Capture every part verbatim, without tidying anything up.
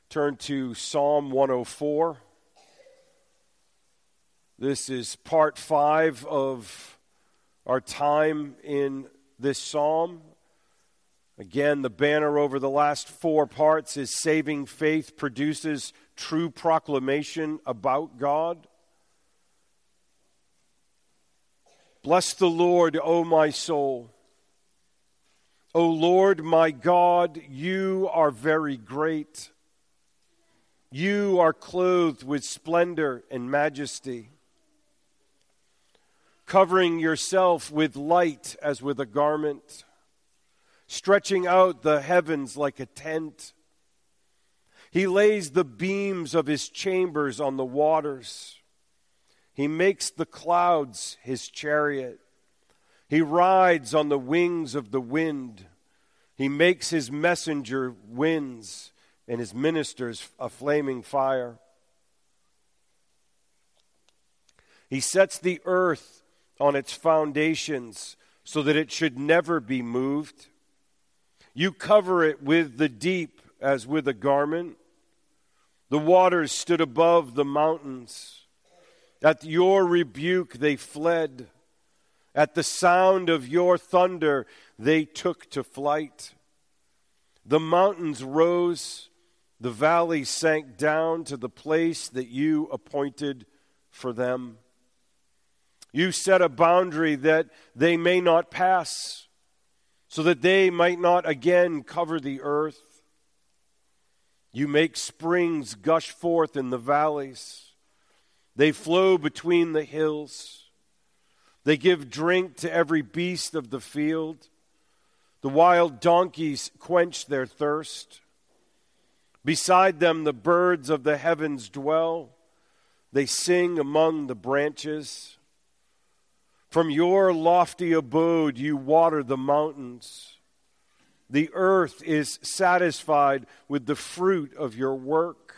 turn to Psalm one oh four. This is part five of our time in this psalm. Again, the banner over the last four parts is Saving Faith Produces True Proclamation About God. Bless the Lord, O my soul. O Lord, my God, you are very great. You are clothed with splendor and majesty, covering yourself with light as with a garment, stretching out the heavens like a tent. He lays the beams of his chambers on the waters. He makes the clouds his chariot. He rides on the wings of the wind. He makes his messenger winds and his ministers a flaming fire. He sets the earth on its foundations so that it should never be moved. You cover it with the deep as with a garment. The waters stood above the mountains. At your rebuke they fled. At the sound of your thunder they took to flight. The mountains rose, the valleys sank down to the place that you appointed for them. You set a boundary that they may not pass, so that they might not again cover the earth. You make springs gush forth in the valleys. They flow between the hills. They give drink to every beast of the field. The wild donkeys quench their thirst. Beside them the birds of the heavens dwell. They sing among the branches. From your lofty abode you water the mountains. The earth is satisfied with the fruit of your work.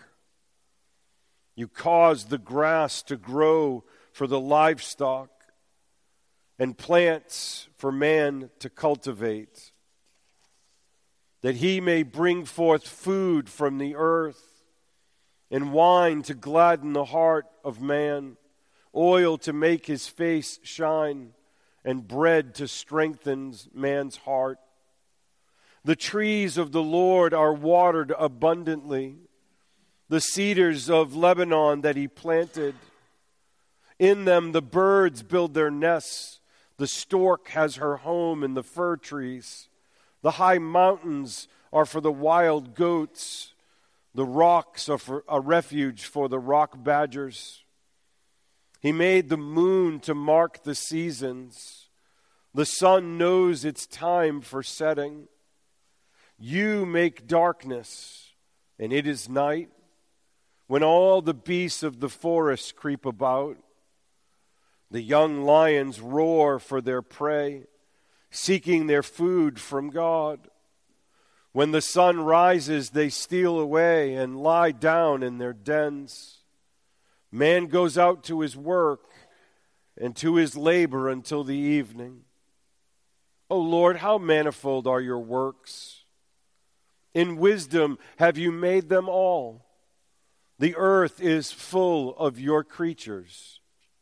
You cause the grass to grow for the livestock and plants for man to cultivate, that he may bring forth food from the earth and wine to gladden the heart of man, oil to make his face shine, and bread to strengthen man's heart. The trees of the Lord are watered abundantly, the cedars of Lebanon that he planted. In them the birds build their nests. The stork has her home in the fir trees. The high mountains are for the wild goats. The rocks are for a refuge for the rock badgers. He made the moon to mark the seasons. The sun knows its time for setting. You make darkness, and it is night, when all the beasts of the forest creep about. The young lions roar for their prey, seeking their food from God. When the sun rises, they steal away and lie down in their dens. Man goes out to his work and to his labor until the evening. O Lord, how manifold are your works! In wisdom have you made them all. The earth is full of your creatures.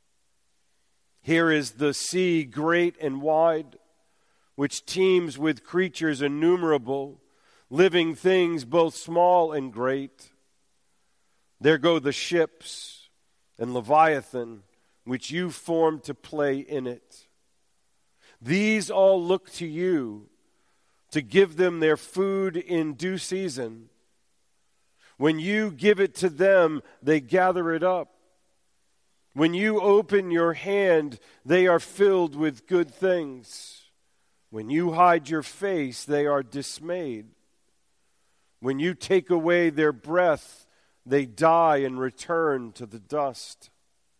Here is the sea great and wide, which teems with creatures innumerable, living things both small and great. There go the ships and Leviathan, which you formed to play in it. These all look to you to give them their food in due season. When you give it to them, they gather it up. When you open your hand, they are filled with good things. When you hide your face, they are dismayed. When you take away their breath, they die and return to the dust.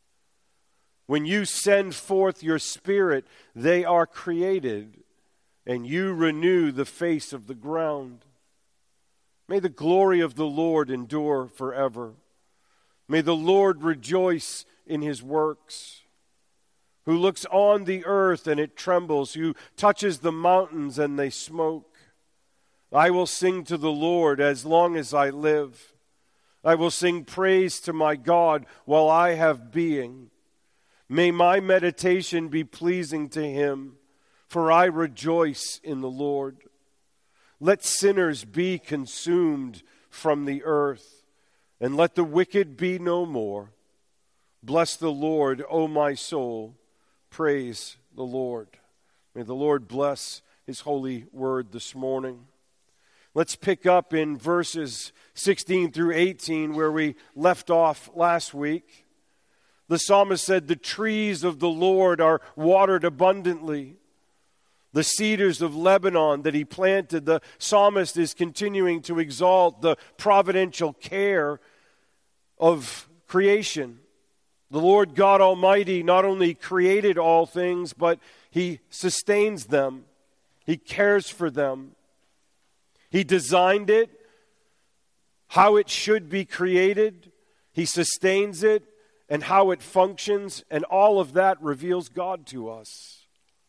When you send forth your spirit, they are created, and you renew the face of the ground. May the glory of the Lord endure forever. May the Lord rejoice in his works, who looks on the earth and it trembles, who touches the mountains and they smoke. I will sing to the Lord as long as I live. I will sing praise to my God while I have being. May my meditation be pleasing to him, for I rejoice in the Lord. Let sinners be consumed from the earth, and let the wicked be no more. Bless the Lord, O my soul. Praise the Lord. May the Lord bless his holy word this morning. Let's pick up in verses sixteen through eighteen where we left off last week. The psalmist said, "The trees of the Lord are watered abundantly. The cedars of Lebanon that he planted." The psalmist is continuing to exalt the providential care of creation. The Lord God Almighty not only created all things, but he sustains them. He cares for them. He designed it, how it should be created. He sustains it and how it functions, and all of that reveals God to us.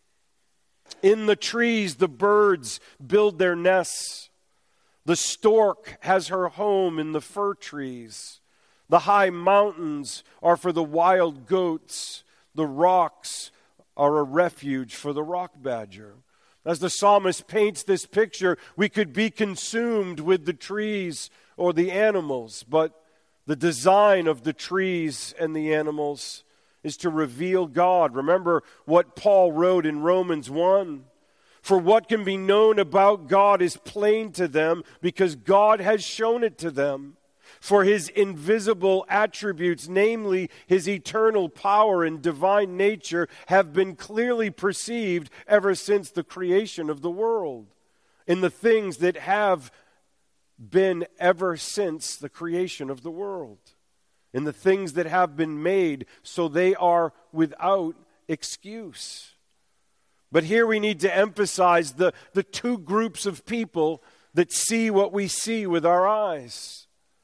In the trees, the birds build their nests. The stork has her home in the fir trees. The high mountains are for the wild goats. The rocks are a refuge for the rock badger. As the psalmist paints this picture, we could be consumed with the trees or the animals, but the design of the trees and the animals is to reveal God. Remember what Paul wrote in Romans one. For what can be known about God is plain to them, because God has shown it to them. For his invisible attributes, namely his eternal power and divine nature, have been clearly perceived ever since the creation of the world, in the things that have been ever since the creation of the world, in the things that have been made, so they are without excuse. But here we need to emphasize the, the two groups of people that see what we see with our eyes.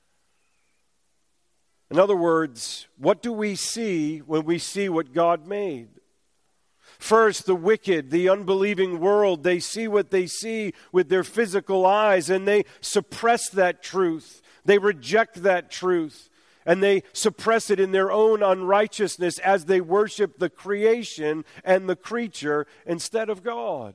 In other words, what do we see when we see what God made? First, the wicked, the unbelieving world, they see what they see with their physical eyes, and they suppress that truth. They reject that truth, and they suppress it in their own unrighteousness as they worship the creation and the creature instead of God.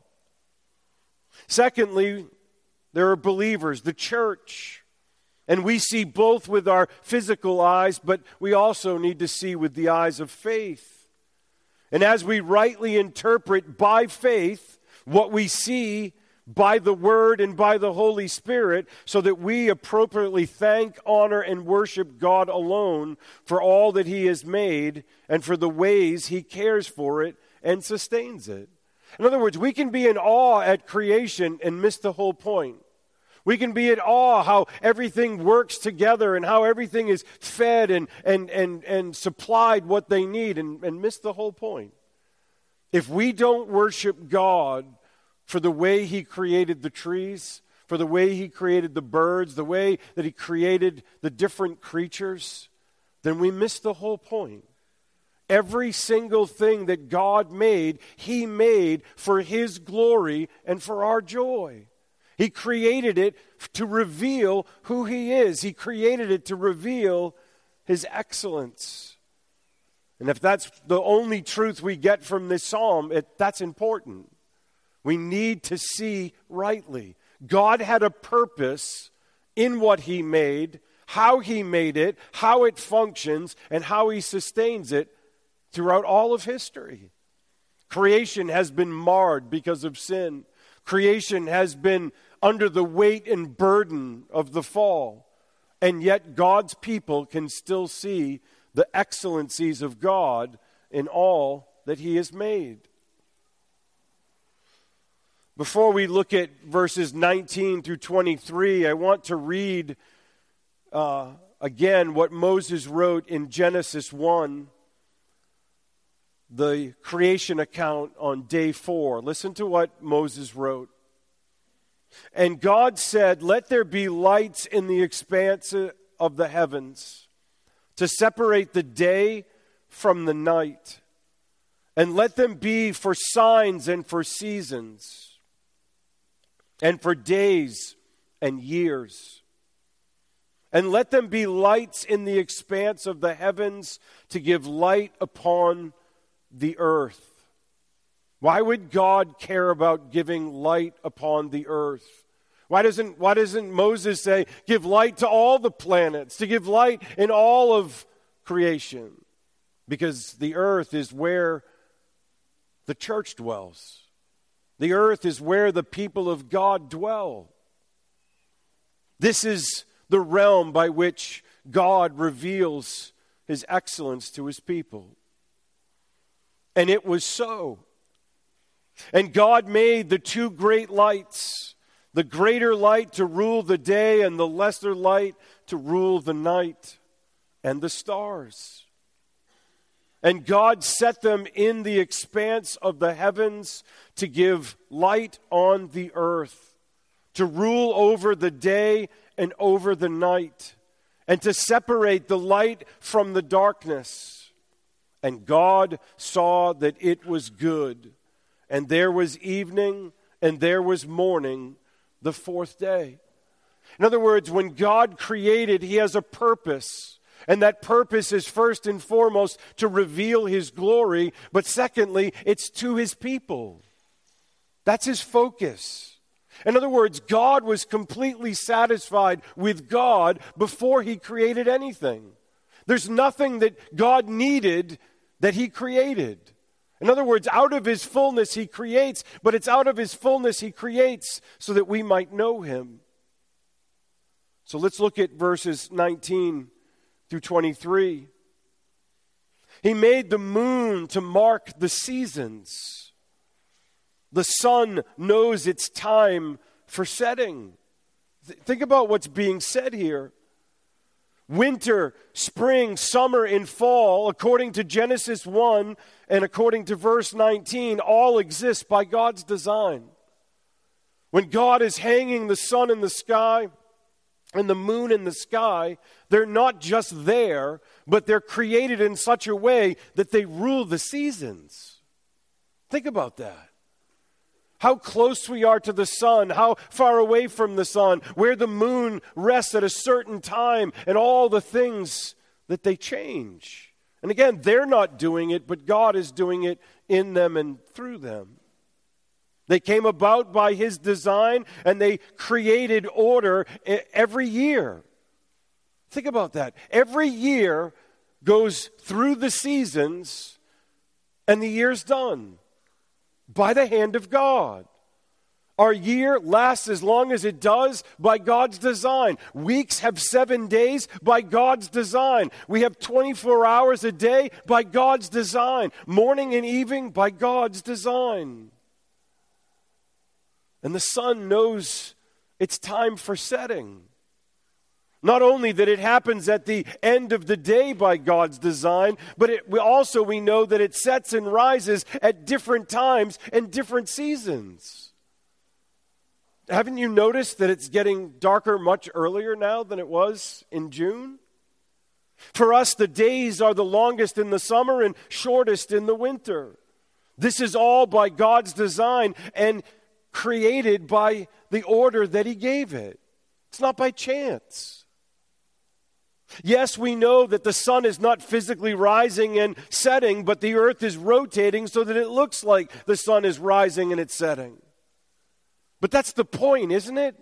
Secondly, there are believers, the church. And we see both with our physical eyes, but we also need to see with the eyes of faith. And as we rightly interpret by faith what we see by the Word and by the Holy Spirit, so that we appropriately thank, honor, and worship God alone for all that he has made and for the ways he cares for it and sustains it. In other words, we can be in awe at creation and miss the whole point. We can be in awe how everything works together and how everything is fed and, and, and, and supplied what they need, and, and miss the whole point. If we don't worship God for the way he created the trees, for the way he created the birds, the way that he created the different creatures, then we miss the whole point. Every single thing that God made, he made for his glory and for our joy. He created it to reveal who he is. He created it to reveal his excellence. And if that's the only truth we get from this psalm, it, that's important. We need to see rightly. God had a purpose in what he made, how he made it, how it functions, and how he sustains it throughout all of history. Creation has been marred because of sin. Creation has been under the weight and burden of the fall. And yet God's people can still see the excellencies of God in all that he has made. Before we look at verses nineteen through twenty-three, I want to read uh, again what Moses wrote in Genesis one, the creation account on day four. Listen to what Moses wrote. And God said, "Let there be lights in the expanse of the heavens to separate the day from the night, and let them be for signs and for seasons, and for days and years. And let them be lights in the expanse of the heavens to give light upon the earth. Why would God care about giving light upon the earth? Why doesn't, why doesn't Moses say, give light to all the planets, to give light in all of creation? Because the earth is where the church dwells. The earth is where the people of God dwell. This is the realm by which God reveals his excellence to his people. And it was so. And God made the two great lights, the greater light to rule the day and the lesser light to rule the night, and the stars. And God set them in the expanse of the heavens to give light on the earth, to rule over the day and over the night, and to separate the light from the darkness. And God saw that it was good. And there was evening, and there was morning, the fourth day. In other words, when God created, he has a purpose. And that purpose is first and foremost to reveal his glory. But secondly, it's to his people. That's his focus. In other words, God was completely satisfied with God before he created anything. There's nothing that God needed that he created. In other words, out of his fullness he creates, but it's out of his fullness he creates so that we might know him. So let's look at verses nineteen through twenty-three. He made the moon to mark the seasons. The sun knows its time for setting. Th- think about what's being said here. Winter, spring, summer, and fall, according to Genesis one and according to verse nineteen, all exist by God's design. When God is hanging the sun in the sky and the moon in the sky, they're not just there, but they're created in such a way that they rule the seasons. Think about that. How close we are to the sun, how far away from the sun, where the moon rests at a certain time, and all the things that they change. And again, they're not doing it, but God is doing it in them and through them. They came about by his design, and they created order every year. Think about that. Every year goes through the seasons, and the year's done. By the hand of God. Our year lasts as long as it does by God's design. Weeks have seven days by God's design. We have twenty-four hours a day by God's design. Morning and evening by God's design. And the sun knows it's time for setting. Not only that it happens at the end of the day by God's design, but it, we also we know that it sets and rises at different times and different seasons. Haven't you noticed that it's getting darker much earlier now than it was in June? For us, the days are the longest in the summer and shortest in the winter. This is all by God's design and created by the order that he gave it. It's not by chance. Yes, we know that the sun is not physically rising and setting, but the earth is rotating so that it looks like the sun is rising and it's setting. But that's the point, isn't it?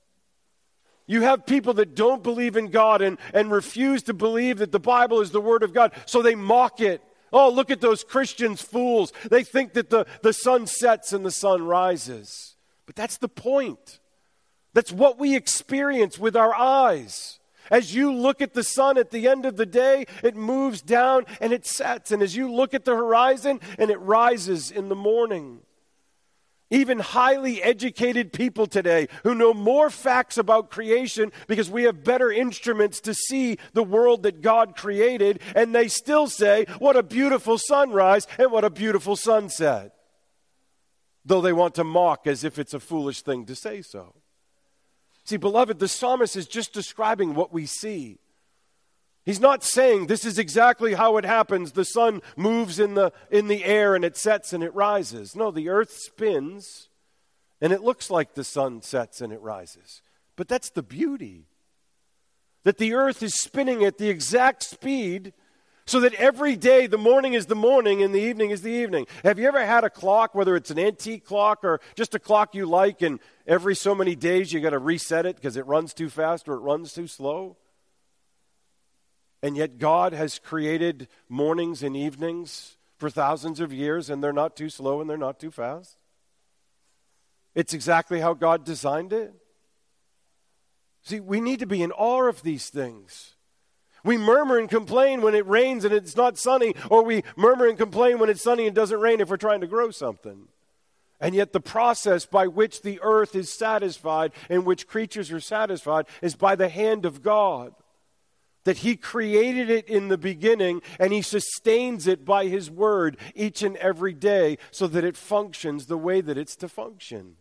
You have people that don't believe in God and, and refuse to believe that the Bible is the Word of God, so they mock it. Oh, look at those Christians, fools. They think that the, the sun sets and the sun rises. But that's the point. That's what we experience with our eyes. As you look at the sun at the end of the day, it moves down and it sets. And as you look at the horizon, and it rises in the morning. Even highly educated people today who know more facts about creation because we have better instruments to see the world that God created, and they still say, what a beautiful sunrise and what a beautiful sunset. Though they want to mock as if it's a foolish thing to say so. See, beloved, the psalmist is just describing what we see. He's not saying this is exactly how it happens. The sun moves in the, in the air and it sets and it rises. No, the earth spins and it looks like the sun sets and it rises. But that's the beauty. that the earth is spinning at the exact speed so that every day the morning is the morning and the evening is the evening. Have you ever had a clock, whether it's an antique clock or just a clock you like, and every so many days you got to reset it because it runs too fast or it runs too slow? And yet God has created mornings and evenings for thousands of years, and they're not too slow and they're not too fast. It's exactly how God designed it. See, we need to be in awe of these things. We murmur and complain when it rains and it's not sunny, or we murmur and complain when it's sunny and doesn't rain if we're trying to grow something. And yet the process by which the earth is satisfied and which creatures are satisfied is by the hand of God. That He created it in the beginning and He sustains it by His word each and every day so that it functions the way that it's to function.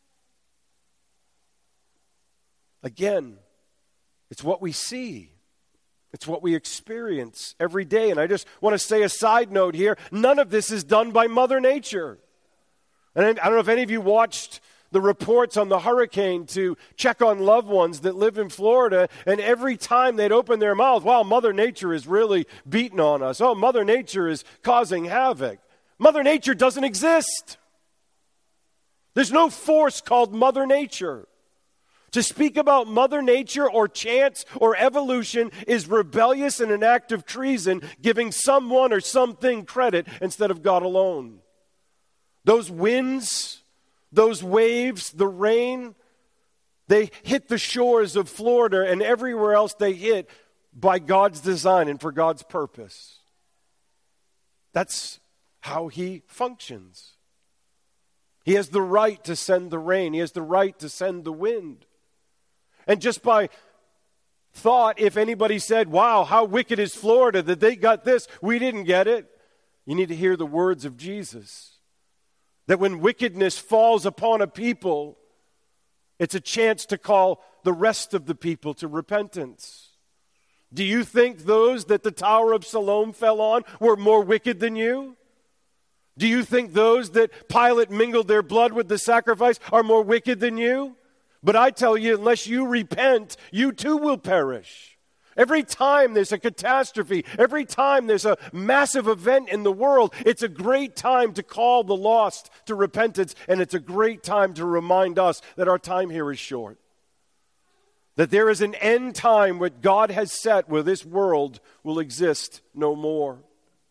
Again, it's what we see. It's what we experience every day. And I just want to say a side note here. None of this is done by Mother Nature. And I don't know if any of you watched the reports on the hurricane to check on loved ones that live in Florida. And every time they'd open their mouth, wow, Mother Nature is really beating on us. Oh, Mother Nature is causing havoc. Mother Nature doesn't exist. There's no force called Mother Nature. To speak about Mother Nature or chance or evolution is rebellious and an act of treason, giving someone or something credit instead of God alone. Those winds, those waves, the rain, they hit the shores of Florida and everywhere else they hit by God's design and for God's purpose. That's how He functions. He has the right to send the rain. He has the right to send the wind. And just by thought, if anybody said, wow, how wicked is Florida that they got this, we didn't get it, you need to hear the words of Jesus. That when wickedness falls upon a people, it's a chance to call the rest of the people to repentance. Do you think those that the Tower of Siloam fell on were more wicked than you? Do you think those that Pilate mingled their blood with the sacrifice are more wicked than you? But I tell you, unless you repent, you too will perish. Every time there's a catastrophe, every time there's a massive event in the world, it's a great time to call the lost to repentance, and it's a great time to remind us that our time here is short. That there is an end time what God has set where this world will exist no more.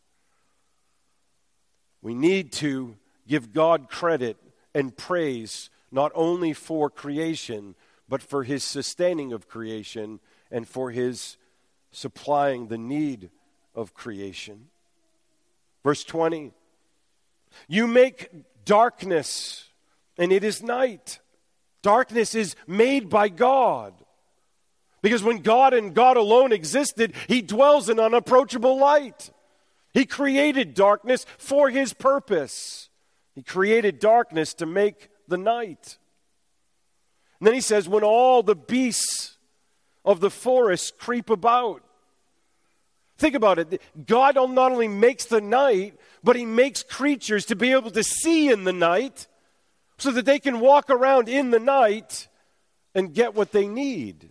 We need to give God credit and praise not only for creation, but for His sustaining of creation and for His supplying the need of creation. Verse twenty, you make darkness, and it is night. Darkness is made by God. Because when God and God alone existed, He dwells in unapproachable light. He created darkness for His purpose. He created darkness to make the night. And then He says, when all the beasts of the forest creep about. Think about it. God not only makes the night, but He makes creatures to be able to see in the night so that they can walk around in the night and get what they need.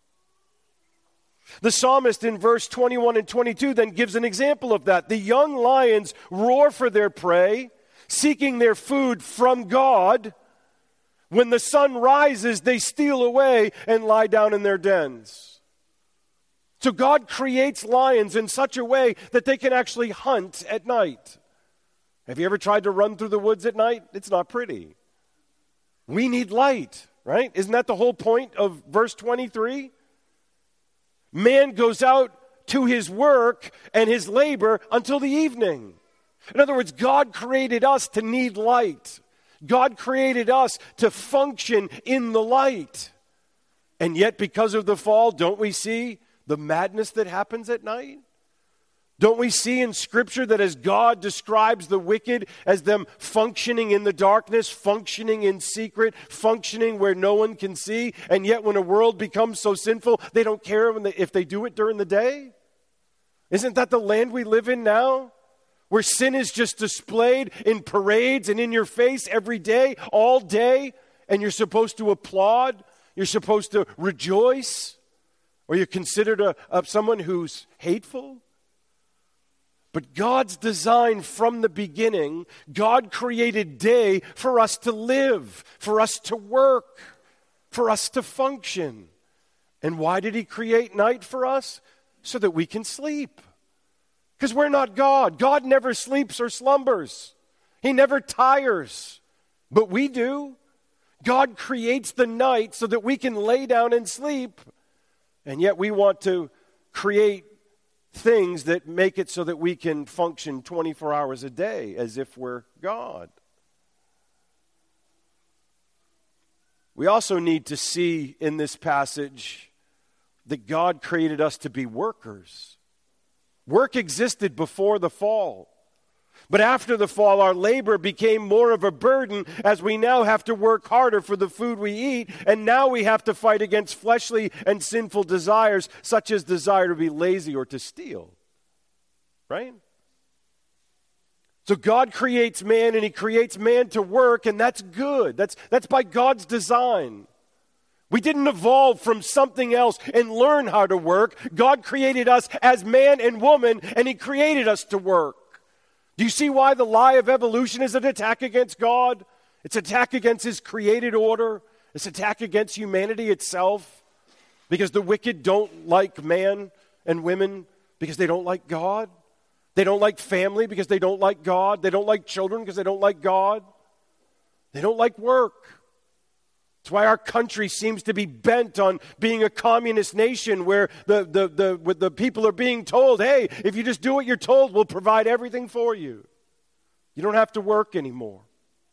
The psalmist in verse twenty-one and twenty-two then gives an example of that. The young lions roar for their prey, seeking their food from God. When the sun rises, they steal away and lie down in their dens. So God creates lions in such a way that they can actually hunt at night. Have you ever tried to run through the woods at night? It's not pretty. We need light, right? Isn't that the whole point of verse twenty-three? Man goes out to his work and his labor until the evening. In other words, God created us to need light. God created us to function in the light. And yet, because of the fall, don't we see the madness that happens at night? Don't we see in Scripture that as God describes the wicked as them functioning in the darkness, functioning in secret, functioning where no one can see, and yet when a world becomes so sinful, they don't care when they, if they do it during the day? Isn't that the land we live in now? Where sin is just displayed in parades and in your face every day, all day, and you're supposed to applaud, you're supposed to rejoice. Or you're considered a, a, someone who's hateful? But God's design from the beginning, God created day for us to live, for us to work, for us to function. And why did he create night for us? So that we can sleep. Because we're not God. God never sleeps or slumbers. He never tires. But we do. God creates the night so that we can lay down and sleep. And yet we want to create things that make it so that we can function twenty-four hours a day as if we're God. We also need to see in this passage that God created us to be workers. Work existed before the fall. But after the fall, our labor became more of a burden as we now have to work harder for the food we eat, and now we have to fight against fleshly and sinful desires, such as desire to be lazy or to steal. Right? So God creates man, and he creates man to work, and that's good. That's, that's by God's design. We didn't evolve from something else and learn how to work. God created us as man and woman, and he created us to work. Do you see why the lie of evolution is an attack against God? It's an attack against his created order. It's an attack against humanity itself. Because the wicked don't like man and women because they don't like God. They don't like family because they don't like God. They don't like children because they don't like God. They don't like work. That's why our country seems to be bent on being a communist nation where the, the, the, the people are being told, hey, if you just do what you're told, we'll provide everything for you. You don't have to work anymore.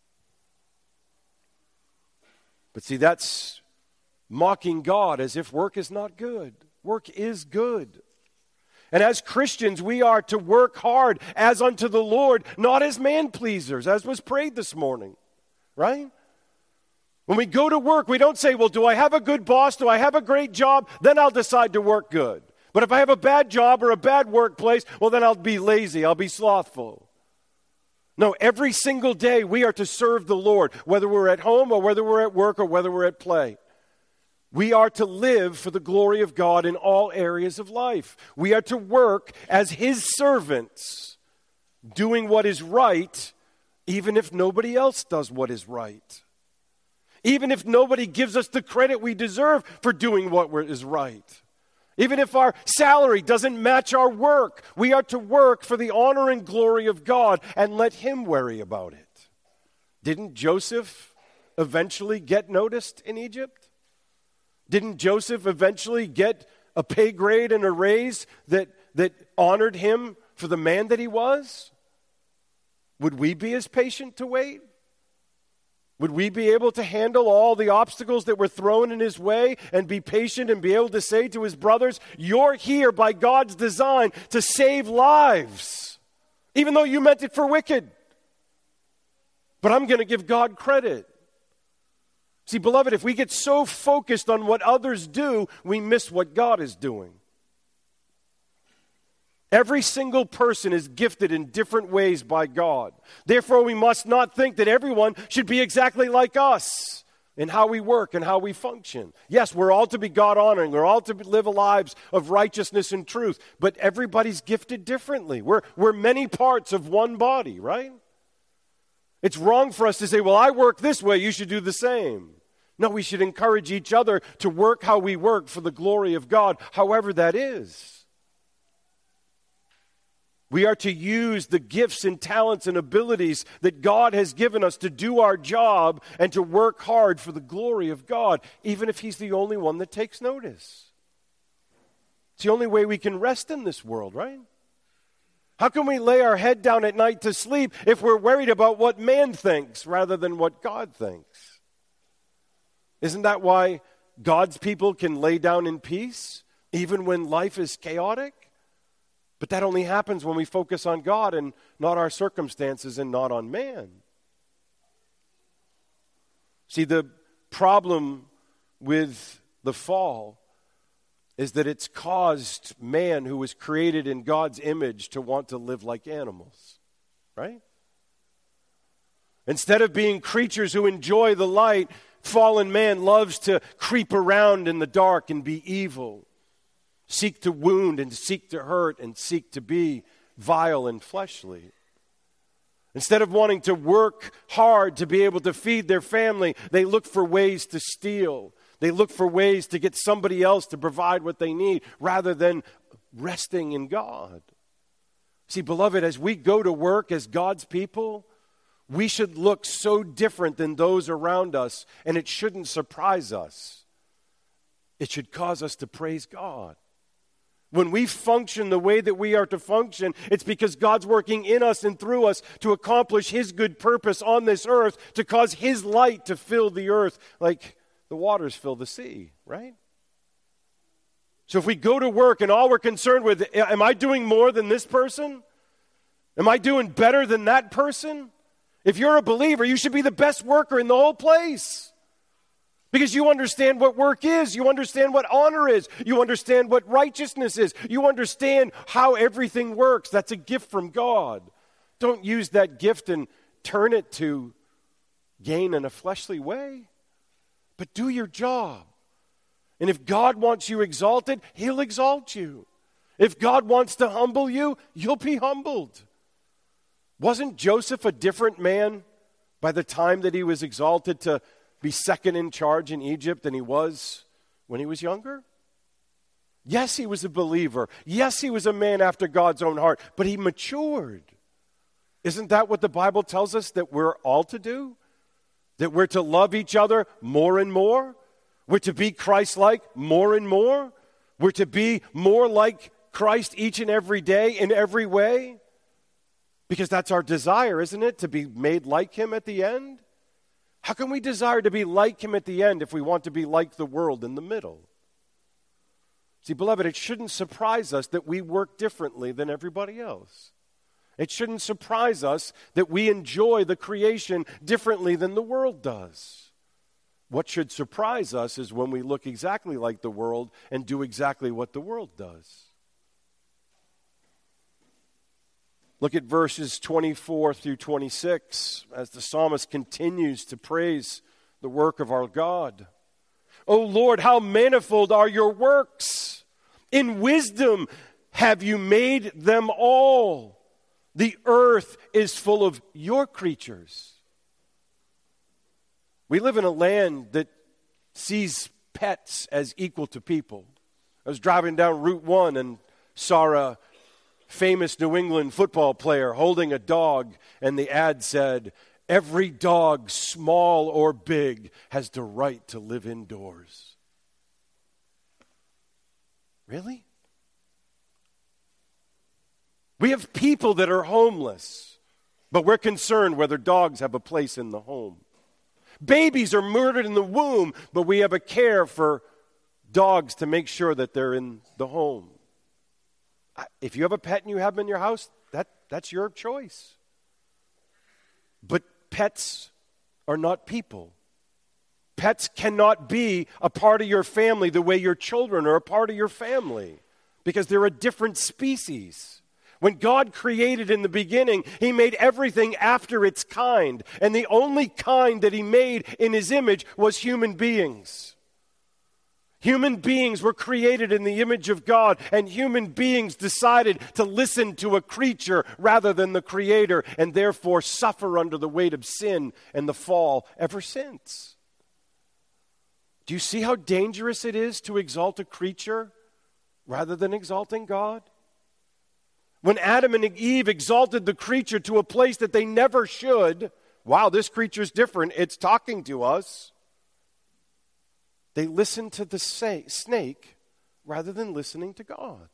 But see, that's mocking God as if work is not good. Work is good. And as Christians, we are to work hard as unto the Lord, not as man-pleasers, as was prayed this morning. Right? When we go to work, we don't say, well, do I have a good boss? Do I have a great job? Then I'll decide to work good. But if I have a bad job or a bad workplace, well, then I'll be lazy. I'll be slothful. No, every single day we are to serve the Lord, whether we're at home or whether we're at work or whether we're at play. We are to live for the glory of God in all areas of life. We are to work as his servants, doing what is right, even if nobody else does what is right. Even if nobody gives us the credit we deserve for doing what is right. Even if our salary doesn't match our work, we are to work for the honor and glory of God and let him worry about it. Didn't Joseph eventually get noticed in Egypt? Didn't Joseph eventually get a pay grade and a raise that, that honored him for the man that he was? Would we be as patient to wait? Would we be able to handle all the obstacles that were thrown in his way and be patient and be able to say to his brothers, you're here by God's design to save lives, even though you meant it for wicked. But I'm going to give God credit. See, beloved, if we get so focused on what others do, we miss what God is doing. Every single person is gifted in different ways by God. Therefore, we must not think that everyone should be exactly like us in how we work and how we function. Yes, we're all to be God-honoring. We're all to live lives of righteousness and truth. But everybody's gifted differently. We're, we're many parts of one body, right? It's wrong for us to say, well, I work this way, you should do the same. No, we should encourage each other to work how we work for the glory of God, however that is. We are to use the gifts and talents and abilities that God has given us to do our job and to work hard for the glory of God, even if he's the only one that takes notice. It's the only way we can rest in this world, right? How can we lay our head down at night to sleep if we're worried about what man thinks rather than what God thinks? Isn't that why God's people can lay down in peace even when life is chaotic? But that only happens when we focus on God and not our circumstances and not on man. See, the problem with the fall is that it's caused man who was created in God's image to want to live like animals, right? Instead of being creatures who enjoy the light, fallen man loves to creep around in the dark and be evil. seek to wound and seek to hurt and seek to be vile and fleshly. Instead of wanting to work hard to be able to feed their family, they look for ways to steal. They look for ways to get somebody else to provide what they need rather than resting in God. See, beloved, as we go to work as God's people, we should look so different than those around us, and it shouldn't surprise us. It should cause us to praise God. When we function the way that we are to function, it's because God's working in us and through us to accomplish His good purpose on this earth, to cause His light to fill the earth like the waters fill the sea, right? So if we go to work and all we're concerned with, am I doing more than this person? Am I doing better than that person? If you're a believer, you should be the best worker in the whole place. Because you understand what work is. You understand what honor is. You understand what righteousness is. You understand how everything works. That's a gift from God. Don't use that gift and turn it to gain in a fleshly way. But do your job. And if God wants you exalted, He'll exalt you. If God wants to humble you, you'll be humbled. Wasn't Joseph a different man by the time that he was exalted to be second in charge in Egypt than he was when he was younger? Yes, he was a believer. Yes, he was a man after God's own heart, but he matured. Isn't that what the Bible tells us that we're all to do? That we're to love each other more and more? We're to be Christ-like more and more? We're to be more like Christ each and every day in every way? Because that's our desire, isn't it? To be made like Him at the end? How can we desire to be like Him at the end if we want to be like the world in the middle? See, beloved, it shouldn't surprise us that we work differently than everybody else. It shouldn't surprise us that we enjoy the creation differently than the world does. What should surprise us is when we look exactly like the world and do exactly what the world does. Look at verses twenty-four through twenty-six as the psalmist continues to praise the work of our God. O Lord, how manifold are your works! In wisdom have you made them all. The earth is full of your creatures. We live in a land that sees pets as equal to people. I was driving down Route one and saw a famous New England football player holding a dog, and the ad said, "Every dog, small or big, has the right to live indoors." Really? We have people that are homeless, but we're concerned whether dogs have a place in the home. Babies are murdered in the womb, but we have a care for dogs to make sure that they're in the home. If you have a pet and you have them in your house, that, that's your choice. But pets are not people. Pets cannot be a part of your family the way your children are a part of your family, because they're a different species. When God created in the beginning, He made everything after its kind. And the only kind that He made in His image was human beings. Human beings were created in the image of God, and human beings decided to listen to a creature rather than the Creator, and therefore suffer under the weight of sin and the fall ever since. Do you see how dangerous it is to exalt a creature rather than exalting God? When Adam and Eve exalted the creature to a place that they never should, wow, this creature's different, it's talking to us. They listened to the snake rather than listening to God.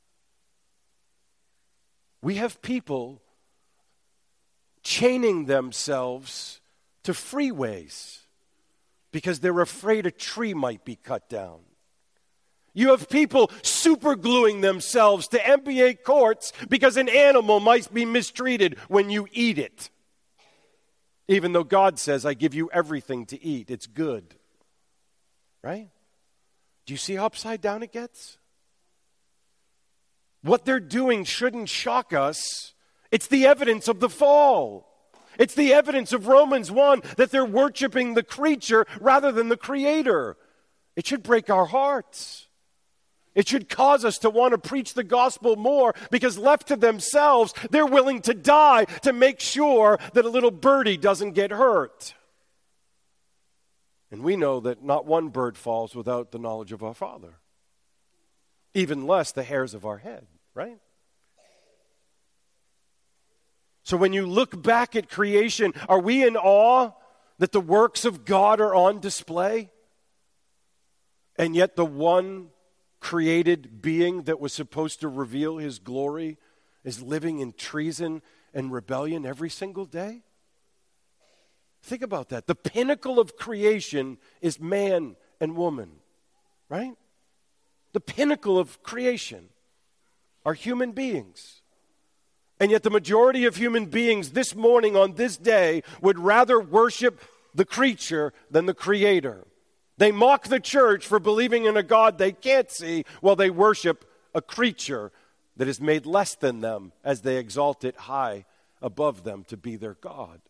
We have people chaining themselves to freeways because they're afraid a tree might be cut down. You have people supergluing themselves to N B A courts because an animal might be mistreated when you eat it. Even though God says, I give you everything to eat. It's good. Right? Do you see how upside down it gets? What they're doing shouldn't shock us. It's the evidence of the fall. It's the evidence of Romans one that they're worshiping the creature rather than the Creator. It should break our hearts. It should cause us to want to preach the gospel more, because left to themselves, they're willing to die to make sure that a little birdie doesn't get hurt. And we know that not one bird falls without the knowledge of our Father, even less the hairs of our head, right? So when you look back at creation, are we in awe that the works of God are on display? And yet the one created being that was supposed to reveal his glory is living in treason and rebellion every single day? Think about that. The pinnacle of creation is man and woman, right? The pinnacle of creation are human beings. And yet the majority of human beings this morning on this day would rather worship the creature than the Creator. They mock the church for believing in a God they can't see, while they worship a creature that is made less than them as they exalt it high above them to be their God.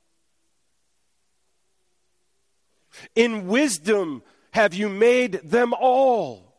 In wisdom have you made them all.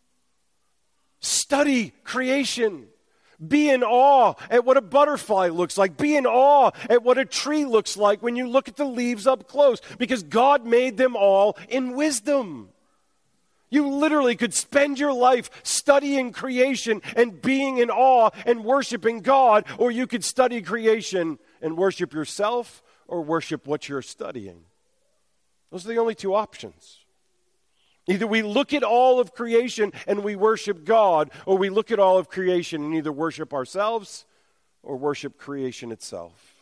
Study creation. Be in awe at what a butterfly looks like. Be in awe at what a tree looks like when you look at the leaves up close, because God made them all in wisdom. You literally could spend your life studying creation and being in awe and worshiping God, or you could study creation and worship yourself or worship what you're studying. Those are the only two options. Either we look at all of creation and we worship God, or we look at all of creation and either worship ourselves or worship creation itself.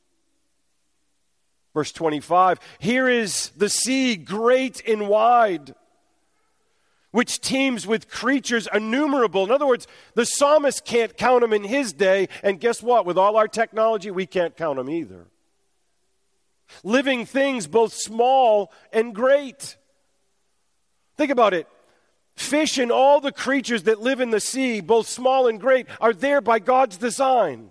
Verse twenty-five, here is the sea great and wide, which teems with creatures innumerable. In other words, the psalmist can't count them in his day, and guess what? With all our technology, we can't count them either. Living things both small and great. Think about it. Fish and all the creatures that live in the sea, both small and great, are there by God's design.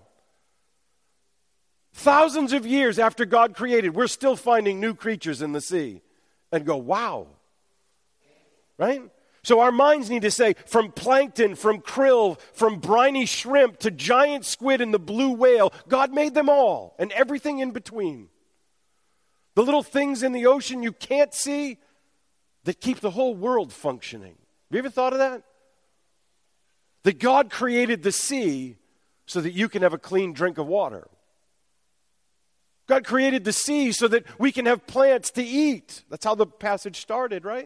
Thousands of years after God created, we're still finding new creatures in the sea and go, wow. Right? So our minds need to say, from plankton, from krill, from briny shrimp to giant squid and the blue whale, God made them all and everything in between. The little things in the ocean you can't see that keep the whole world functioning. Have you ever thought of that? That God created the sea so that you can have a clean drink of water. God created the sea so that we can have plants to eat. That's how the passage started, right?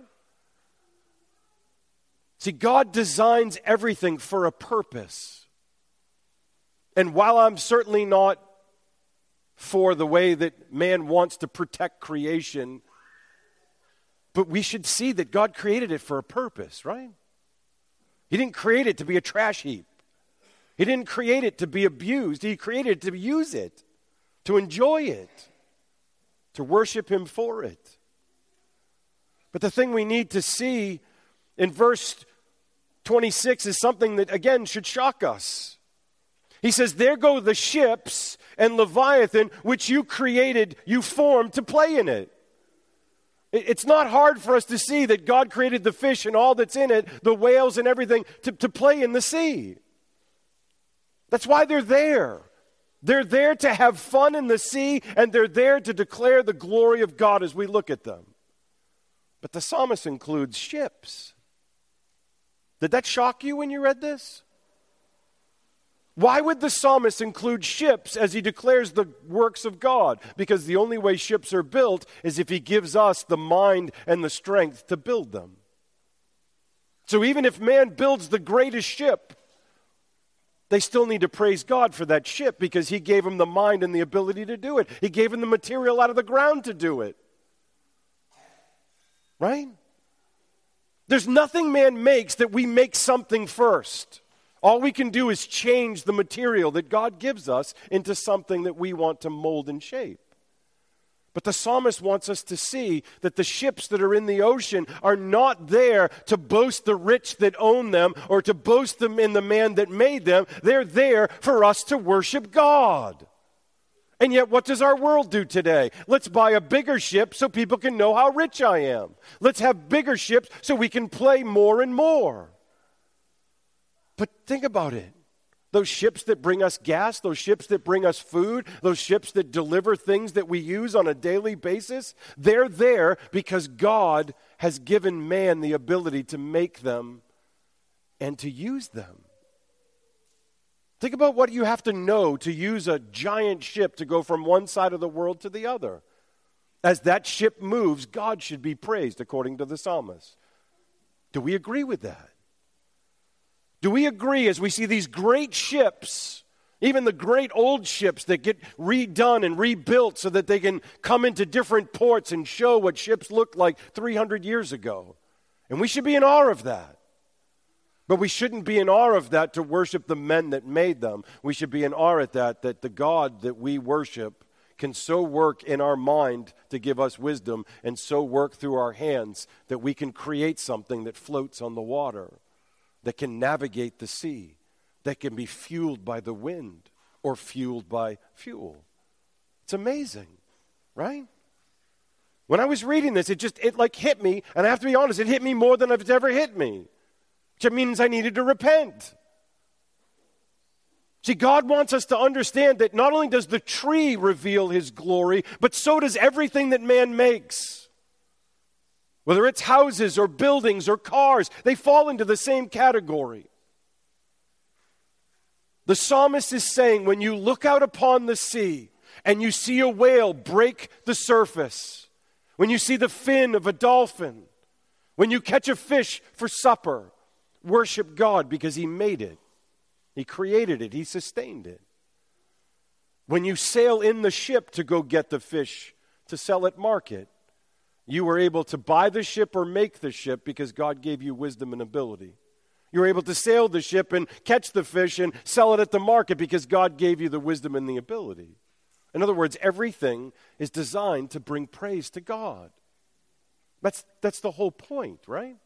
See, God designs everything for a purpose. And while I'm certainly not for the way that man wants to protect creation, but we should see that God created it for a purpose, right? He didn't create it to be a trash heap. He didn't create it to be abused. He created it to use it, to enjoy it, to worship Him for it. But the thing we need to see in verse twenty-six is something that, again, should shock us. He says, there go the ships and Leviathan, which you created, you formed to play in it. It's not hard for us to see that God created the fish and all that's in it, the whales and everything, to, to play in the sea. That's why they're there. They're there to have fun in the sea, and they're there to declare the glory of God as we look at them. But the psalmist includes ships. Did that shock you when you read this? Why would the psalmist include ships as he declares the works of God? Because the only way ships are built is if He gives us the mind and the strength to build them. So even if man builds the greatest ship, they still need to praise God for that ship, because He gave him the mind and the ability to do it. He gave him the material out of the ground to do it. Right? There's nothing man makes that we make something first. All we can do is change the material that God gives us into something that we want to mold and shape. But the psalmist wants us to see that the ships that are in the ocean are not there to boast the rich that own them or to boast them in the man that made them. They're there for us to worship God. And yet, what does our world do today? Let's buy a bigger ship so people can know how rich I am. Let's have bigger ships so we can play more and more. But think about it. Those ships that bring us gas, those ships that bring us food, those ships that deliver things that we use on a daily basis, they're there because God has given man the ability to make them and to use them. Think about what you have to know to use a giant ship to go from one side of the world to the other. As that ship moves, God should be praised, according to the psalmist. Do we agree with that? Do we agree as we see these great ships, even the great old ships that get redone and rebuilt so that they can come into different ports and show what ships looked like three hundred years ago? And we should be in awe of that. But we shouldn't be in awe of that to worship the men that made them. We should be in awe at that, that the God that we worship can so work in our mind to give us wisdom and so work through our hands that we can create something that floats on the water, that can navigate the sea, that can be fueled by the wind or fueled by fuel. It's amazing, right? When I was reading this, it just, it like hit me, and I have to be honest, it hit me more than it's ever hit me, which means I needed to repent. See, God wants us to understand that not only does the tree reveal his glory, but so does everything that man makes. Whether it's houses or buildings or cars, they fall into the same category. The psalmist is saying, when you look out upon the sea and you see a whale break the surface, when you see the fin of a dolphin, when you catch a fish for supper, worship God because he made it. He created it. He sustained it. When you sail in the ship to go get the fish to sell at market, you were able to buy the ship or make the ship because God gave you wisdom and ability. You were able to sail the ship and catch the fish and sell it at the market because God gave you the wisdom and the ability. In other words, everything is designed to bring praise to God. That's, that's the whole point, right?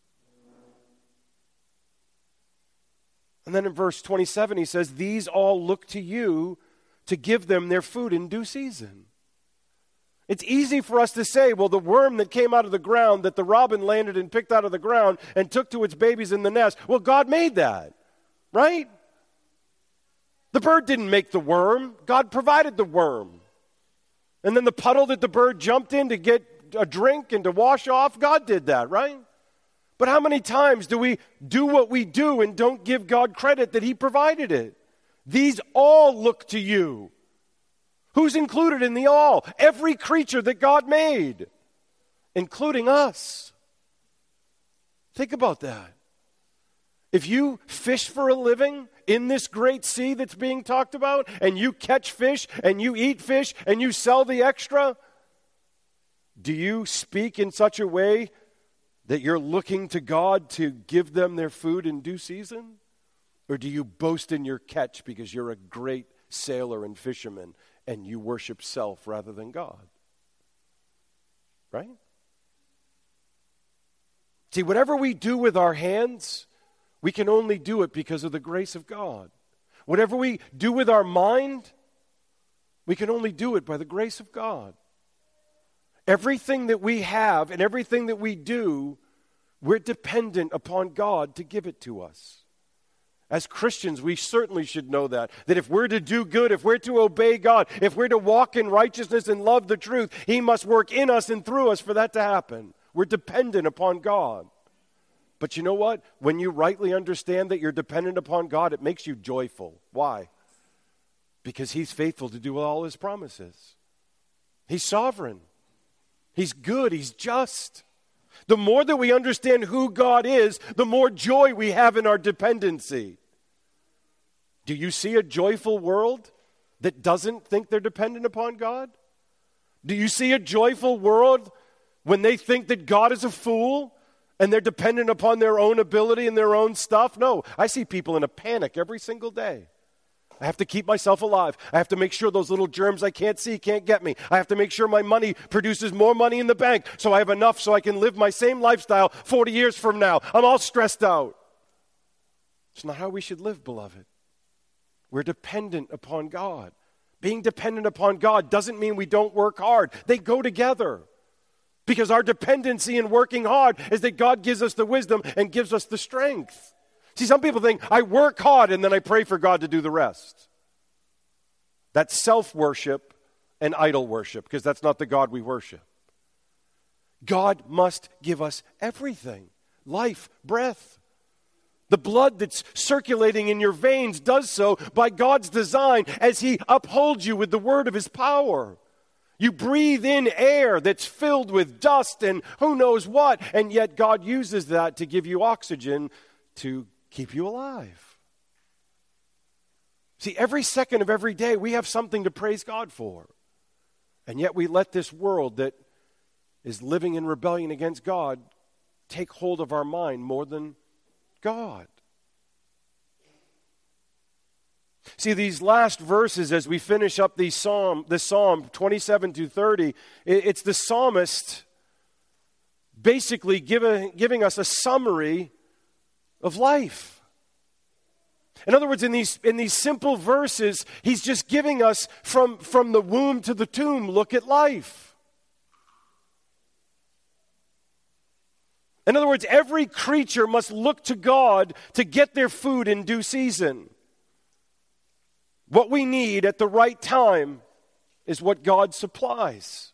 And then in verse twenty-seven, he says, these all look to you to give them their food in due season. It's easy for us to say, well, the worm that came out of the ground, that the robin landed and picked out of the ground and took to its babies in the nest, well, God made that, right? The bird didn't make the worm. God provided the worm. And then the puddle that the bird jumped in to get a drink and to wash off, God did that, right? But how many times do we do what we do and don't give God credit that he provided it? These all look to you. Who's included in the all? Every creature that God made, including us. Think about that. If you fish for a living in this great sea that's being talked about, and you catch fish, and you eat fish, and you sell the extra, do you speak in such a way that you're looking to God to give them their food in due season? Or do you boast in your catch because you're a great sailor and fisherman and you worship self rather than God? Right? See, whatever we do with our hands, we can only do it because of the grace of God. Whatever we do with our mind, we can only do it by the grace of God. Everything that we have and everything that we do, we're dependent upon God to give it to us. As Christians, we certainly should know that. That if we're to do good, if we're to obey God, if we're to walk in righteousness and love the truth, he must work in us and through us for that to happen. We're dependent upon God. But you know what? When you rightly understand that you're dependent upon God, it makes you joyful. Why? Because he's faithful to do all his promises. He's sovereign. He's good. He's just. The more that we understand who God is, the more joy we have in our dependency. Do you see a joyful world that doesn't think they're dependent upon God? Do you see a joyful world when they think that God is a fool and they're dependent upon their own ability and their own stuff? No, I see people in a panic every single day. I have to keep myself alive. I have to make sure those little germs I can't see can't get me. I have to make sure my money produces more money in the bank so I have enough so I can live my same lifestyle forty years from now. I'm all stressed out. It's not how we should live, beloved. We're dependent upon God. Being dependent upon God doesn't mean we don't work hard. They go together. Because our dependency in working hard is that God gives us the wisdom and gives us the strength. See, some people think, I work hard and then I pray for God to do the rest. That's self-worship and idol worship, because that's not the God we worship. God must give us everything. Life, breath. The blood that's circulating in your veins does so by God's design as He upholds you with the word of His power. You breathe in air that's filled with dust and who knows what, and yet God uses that to give you oxygen to keep you alive. See, every second of every day we have something to praise God for. And yet we let this world that is living in rebellion against God take hold of our mind more than God. See, these last verses as we finish up these psalm, this psalm, twenty-seven to thirty, it's the psalmist basically giving, giving us a summary of life. In other words, in these, in these simple verses, he's just giving us from, from the womb to the tomb, look at life. In other words, every creature must look to God to get their food in due season. What we need at the right time is what God supplies.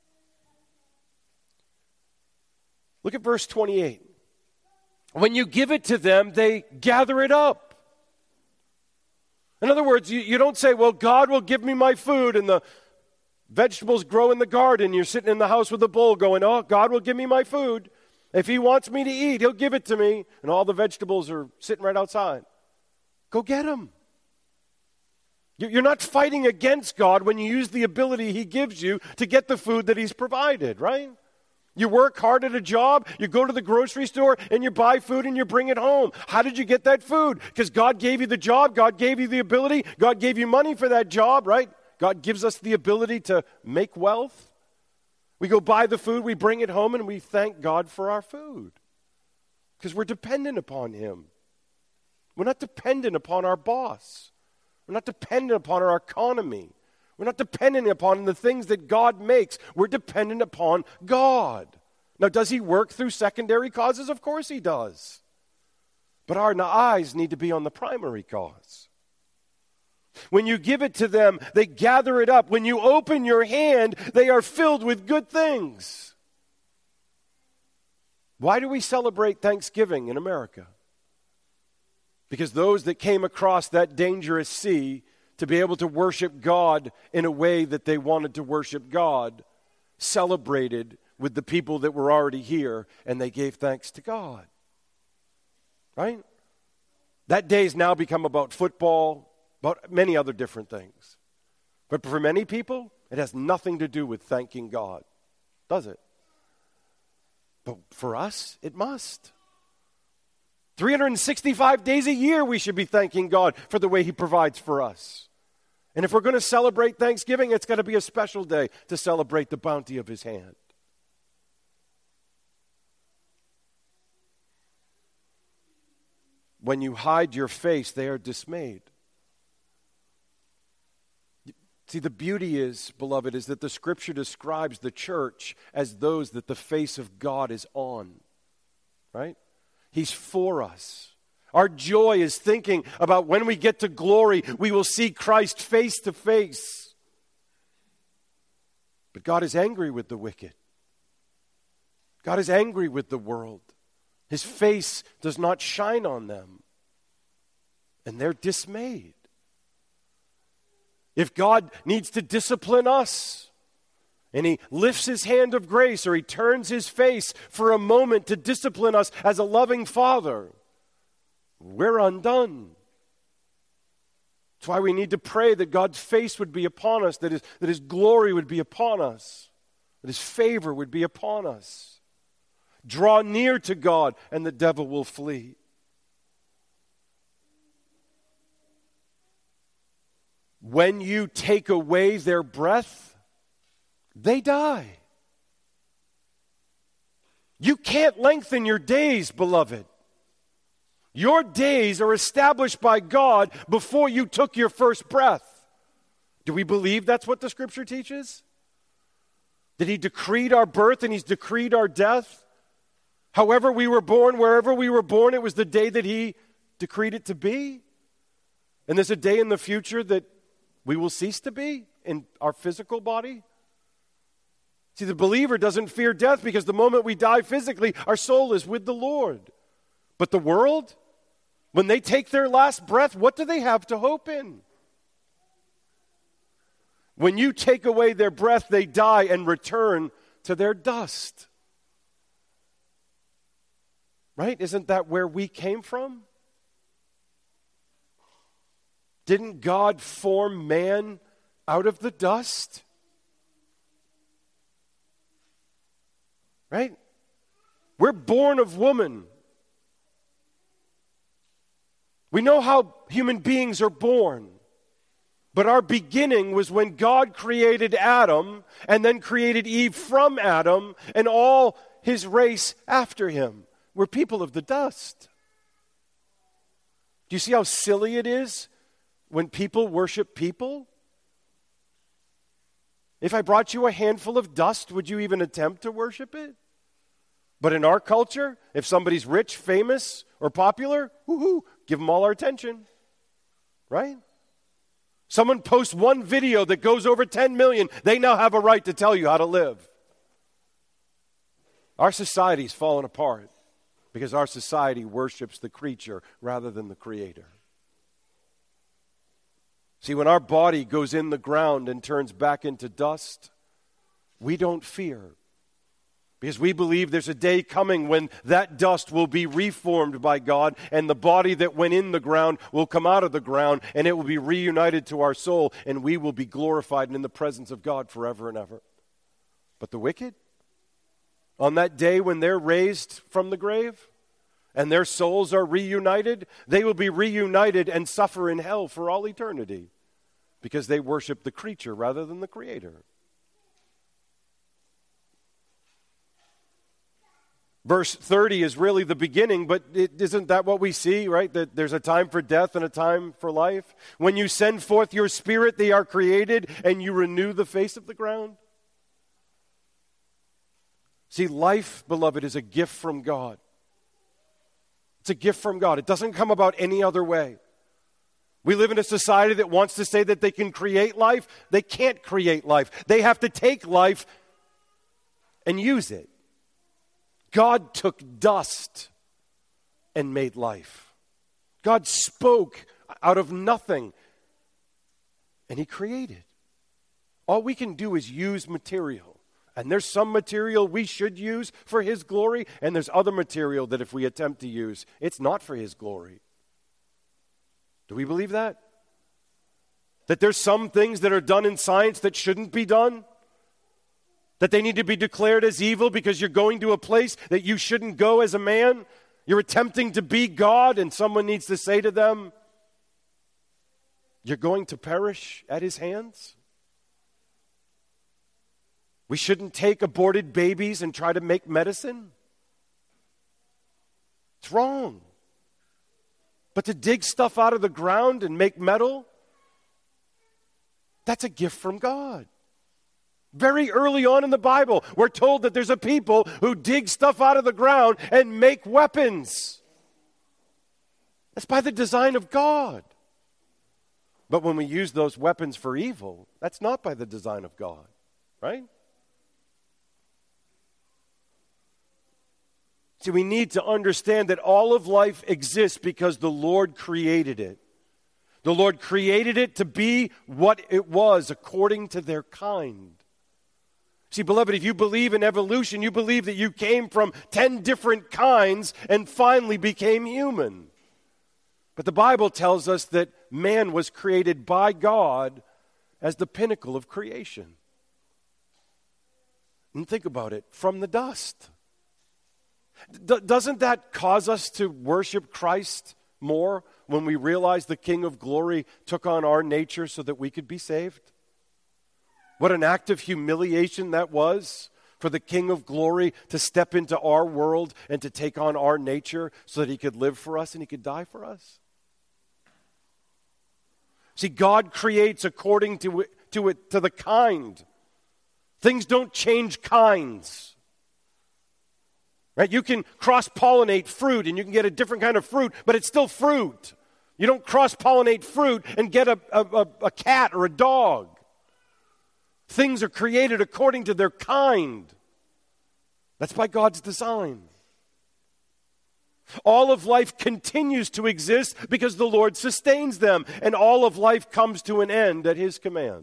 Look at verse twenty-eight. When you give it to them, they gather it up. In other words, you, you don't say, well, God will give me my food, and the vegetables grow in the garden. You're sitting in the house with a bowl going, oh, God will give me my food. If He wants me to eat, He'll give it to me. And all the vegetables are sitting right outside. Go get them. You're not fighting against God when you use the ability He gives you to get the food that He's provided, right? You work hard at a job, you go to the grocery store, and you buy food and you bring it home. How did you get that food? Because God gave you the job, God gave you the ability, God gave you money for that job, right? God gives us the ability to make wealth. We go buy the food, we bring it home, and we thank God for our food. Because we're dependent upon Him. We're not dependent upon our boss. We're not dependent upon our economy. We're not dependent upon the things that God makes. We're dependent upon God. Now, does He work through secondary causes? Of course He does. But our eyes need to be on the primary cause. When you give it to them, they gather it up. When you open your hand, they are filled with good things. Why do we celebrate Thanksgiving in America? Because those that came across that dangerous sea to be able to worship God in a way that they wanted to worship God, celebrated with the people that were already here, and they gave thanks to God. Right? That day's now become about football, about many other different things. But for many people, it has nothing to do with thanking God, does it? But for us, it must. three hundred sixty-five days a year we should be thanking God for the way He provides for us. And if we're going to celebrate Thanksgiving, it's got to be a special day to celebrate the bounty of His hand. When you hide your face, they are dismayed. See, the beauty is, beloved, is that the Scripture describes the church as those that the face of God is on. Right? He's for us. Our joy is thinking about when we get to glory, we will see Christ face to face. But God is angry with the wicked. God is angry with the world. His face does not shine on them. And they're dismayed. If God needs to discipline us, and He lifts His hand of grace, or He turns His face for a moment to discipline us as a loving Father, we're undone. That's why we need to pray that God's face would be upon us, that His, that His glory would be upon us, that His favor would be upon us. Draw near to God, and the devil will flee. When you take away their breath, they die. You can't lengthen your days, beloved. Your days are established by God before you took your first breath. Do we believe that's what the Scripture teaches? That He decreed our birth and He's decreed our death? However we were born, wherever we were born, it was the day that He decreed it to be. And there's a day in the future that we will cease to be in our physical body. See, the believer doesn't fear death because the moment we die physically, our soul is with the Lord. But the world, when they take their last breath, what do they have to hope in? When you take away their breath, they die and return to their dust. Right? Isn't that where we came from? Didn't God form man out of the dust? Right? We're born of woman. We know how human beings are born. But our beginning was when God created Adam and then created Eve from Adam and all his race after him. We're people of the dust. Do you see how silly it is when people worship people? If I brought you a handful of dust, would you even attempt to worship it? But in our culture, if somebody's rich, famous, or popular, woohoo, give them all our attention. Right? Someone posts one video that goes over ten million, they now have a right to tell you how to live. Our society's fallen apart because our society worships the creature rather than the creator. See, when our body goes in the ground and turns back into dust, we don't fear. Because we believe there's a day coming when that dust will be reformed by God and the body that went in the ground will come out of the ground and it will be reunited to our soul and we will be glorified and in the presence of God forever and ever. But the wicked, on that day when they're raised from the grave and their souls are reunited, they will be reunited and suffer in hell for all eternity because they worship the creature rather than the creator. Verse thirty is really the beginning, but it, isn't that what we see, right? That there's a time for death and a time for life. When you send forth your spirit, they are created, and you renew the face of the ground. See, life, beloved, is a gift from God. It's a gift from God. It doesn't come about any other way. We live in a society that wants to say that they can create life. They can't create life. They have to take life and use it. God took dust and made life. God spoke out of nothing and he created. All we can do is use material. And there's some material we should use for his glory, and there's other material that if we attempt to use, it's not for his glory. Do we believe that? That there's some things that are done in science that shouldn't be done? That they need to be declared as evil because you're going to a place that you shouldn't go as a man? You're attempting to be God and someone needs to say to them, you're going to perish at his hands? We shouldn't take aborted babies and try to make medicine? It's wrong. But to dig stuff out of the ground and make metal, that's a gift from God. Very early on in the Bible, we're told that there's a people who dig stuff out of the ground and make weapons. That's by the design of God. But when we use those weapons for evil, that's not by the design of God, right? See, we need to understand that all of life exists because the Lord created it. The Lord created it to be what it was according to their kind. See, beloved, if you believe in evolution, you believe that you came from ten different kinds and finally became human. But the Bible tells us that man was created by God as the pinnacle of creation. And think about it, from the dust. D- doesn't that cause us to worship Christ more when we realize the King of Glory took on our nature so that we could be saved? What an act of humiliation that was for the King of Glory to step into our world and to take on our nature so that he could live for us and he could die for us. See, God creates according to it, to it, to the kind. Things don't change kinds. Right? You can cross-pollinate fruit and you can get a different kind of fruit, but it's still fruit. You don't cross-pollinate fruit and get a, a, a cat or a dog. Things are created according to their kind. That's by God's design. All of life continues to exist because the Lord sustains them, and all of life comes to an end at His command.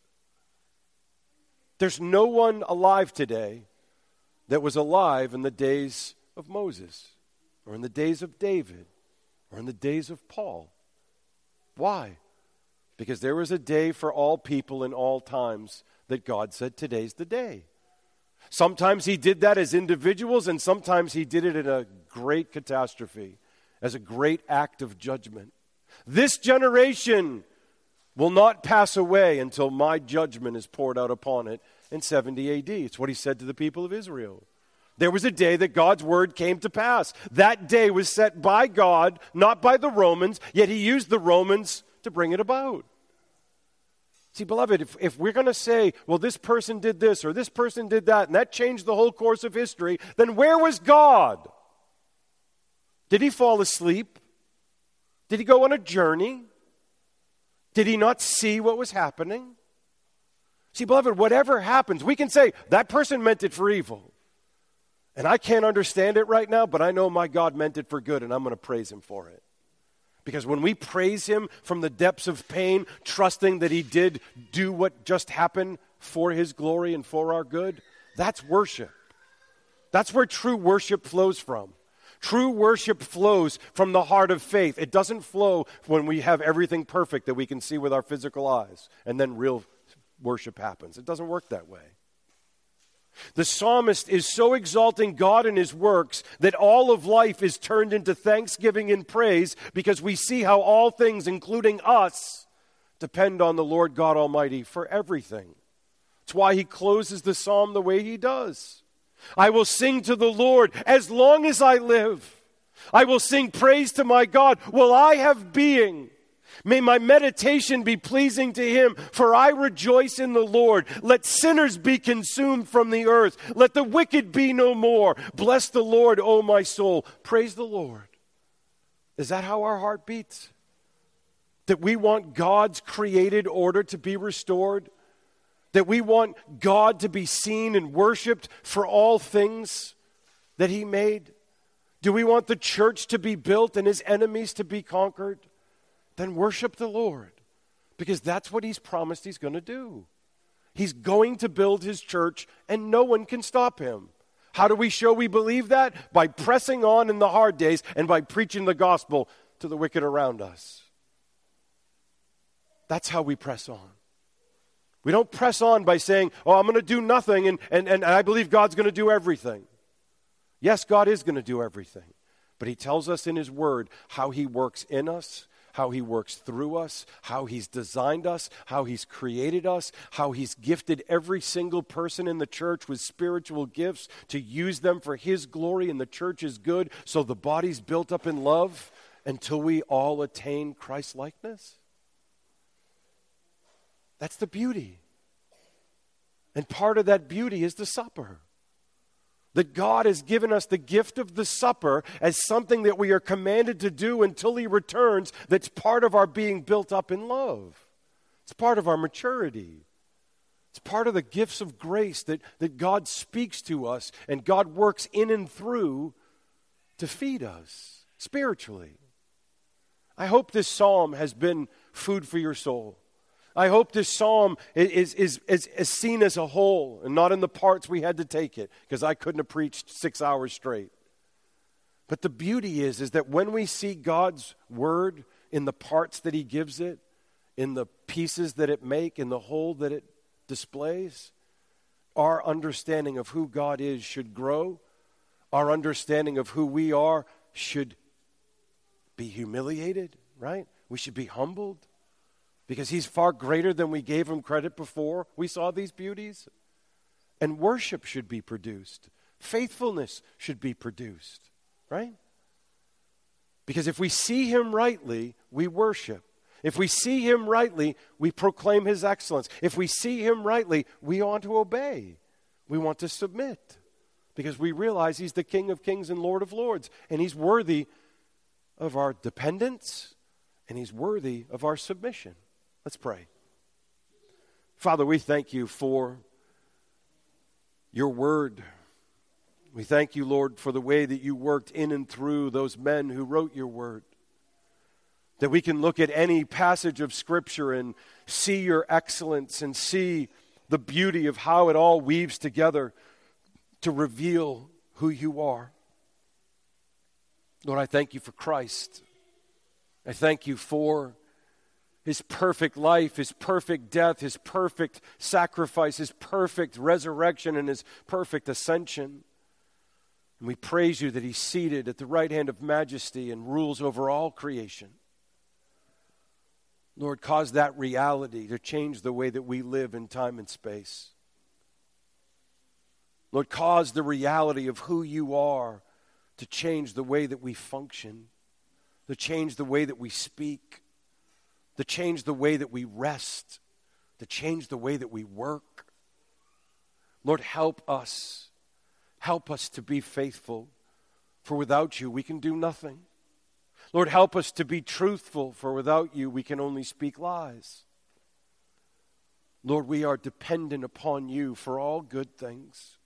There's no one alive today that was alive in the days of Moses, or in the days of David, or in the days of Paul. Why? Because there was a day for all people in all times that God said, today's the day. Sometimes He did that as individuals, and sometimes He did it in a great catastrophe, as a great act of judgment. This generation will not pass away until my judgment is poured out upon it in seventy A D. It's what He said to the people of Israel. There was a day that God's word came to pass. That day was set by God, not by the Romans, yet He used the Romans to bring it about. See, beloved, if, if we're going to say, well, this person did this or this person did that, and that changed the whole course of history, then where was God? Did He fall asleep? Did He go on a journey? Did He not see what was happening? See, beloved, whatever happens, we can say, that person meant it for evil. And I can't understand it right now, but I know my God meant it for good, and I'm going to praise Him for it. Because when we praise Him from the depths of pain, trusting that He did do what just happened for His glory and for our good, that's worship. That's where true worship flows from. True worship flows from the heart of faith. It doesn't flow when we have everything perfect that we can see with our physical eyes, and then real worship happens. It doesn't work that way. The psalmist is so exalting God and His works that all of life is turned into thanksgiving and praise, because we see how all things, including us, depend on the Lord God Almighty for everything. It's why he closes the psalm the way he does. I will sing to the Lord as long as I live. I will sing praise to my God while I have being. May my meditation be pleasing to Him, for I rejoice in the Lord. Let sinners be consumed from the earth. Let the wicked be no more. Bless the Lord, O my soul. Praise the Lord. Is that how our heart beats? That we want God's created order to be restored? That we want God to be seen and worshiped for all things that He made? Do we want the church to be built and His enemies to be conquered? Then worship the Lord, because that's what He's promised He's going to do. He's going to build His church, and no one can stop Him. How do we show we believe that? By pressing on in the hard days and by preaching the gospel to the wicked around us. That's how we press on. We don't press on by saying, oh, I'm going to do nothing, and, and, and I believe God's going to do everything. Yes, God is going to do everything, but He tells us in His Word how He works in us, how He works through us, how He's designed us, how He's created us, how He's gifted every single person in the church with spiritual gifts to use them for His glory and the church's good, so the body's built up in love until we all attain Christ-likeness. That's the beauty. And part of that beauty is the supper. That God has given us the gift of the supper as something that we are commanded to do until He returns, that's part of our being built up in love. It's part of our maturity. It's part of the gifts of grace that, that God speaks to us and God works in and through to feed us spiritually. I hope this psalm has been food for your soul. I hope this psalm is, is, is, is seen as a whole and not in the parts we had to take it, because I couldn't have preached six hours straight. But the beauty is, is that when we see God's word in the parts that He gives it, in the pieces that it make, in the whole that it displays, our understanding of who God is should grow. Our understanding of who we are should be humiliated, right? We should be humbled. Because He's far greater than we gave Him credit before we saw these beauties. And worship should be produced. Faithfulness should be produced, right? Because if we see Him rightly, we worship. If we see Him rightly, we proclaim His excellence. If we see Him rightly, we want to obey. We want to submit. because we realize he's the King of kings and Lord of lords, and he's worthy of our dependence, and he's worthy of our submission. Let's pray. Father, we thank you for your word. We thank you, Lord, for the way that you worked in and through those men who wrote your word. That we can look at any passage of Scripture and see your excellence and see the beauty of how it all weaves together to reveal who you are. Lord, I thank you for Christ. I thank you for his perfect life, his perfect death, his perfect sacrifice, his perfect resurrection, and his perfect ascension. And we praise you that he's seated at the right hand of majesty and rules over all creation. Lord, cause that reality to change the way that we live in time and space. Lord, cause the reality of who you are to change the way that we function, to change the way that we speak, to change the way that we rest, to change the way that we work. Lord, help us. Help us to be faithful, for without you we can do nothing. Lord, help us to be truthful, for without you we can only speak lies. Lord, we are dependent upon you for all good things.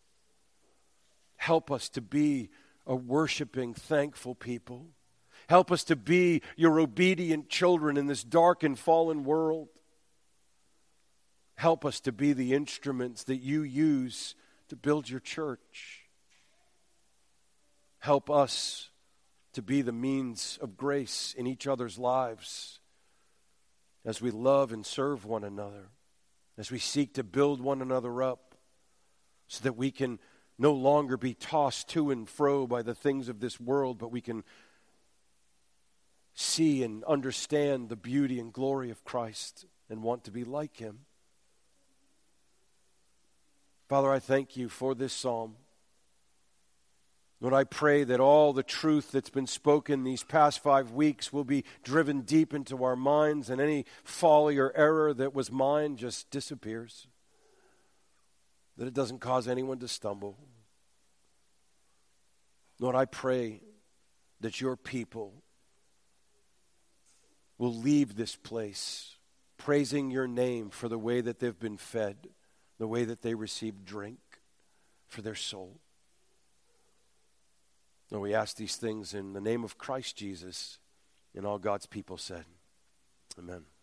Help us to be a worshiping, thankful people. Help us to be your obedient children in this dark and fallen world. Help us to be the instruments that you use to build your church. Help us to be the means of grace in each other's lives as we love and serve one another, as we seek to build one another up so that we can no longer be tossed to and fro by the things of this world, but we can see and understand the beauty and glory of Christ and want to be like him. Father, I thank you for this psalm. Lord, I pray that all the truth that's been spoken these past five weeks will be driven deep into our minds, and any folly or error that was mine just disappears. That it doesn't cause anyone to stumble. Lord, I pray that your people will leave this place praising your name for the way that they've been fed, the way that they received drink for their soul. Lord, we ask these things in the name of Christ Jesus, and all God's people said, amen.